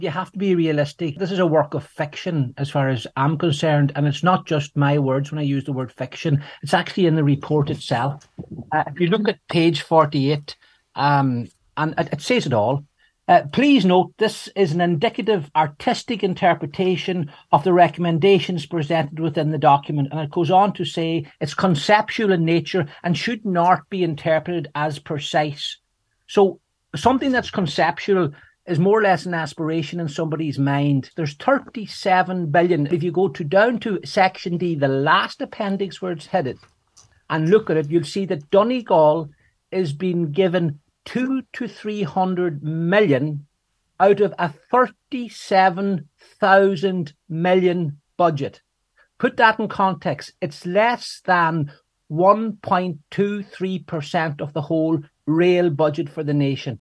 You have to be realistic. This is a work of fiction as far as I'm concerned, and it's not just my words when I use the word fiction. It's actually in the report itself. If you look at page 48, and it says it all. Please note this is an indicative artistic interpretation of the recommendations presented within the document. And it goes on to say it's conceptual in nature and should not be interpreted as precise. So something that's conceptual is more or less an aspiration in somebody's mind. There's 37 billion. If you go down to section D, the last appendix where it's headed, and look at it, you'll see that Donegal is being given 200 to 300 million out of a 37,000 million budget. Put that in context. It's less than 1.23% of the whole rail budget for the nation.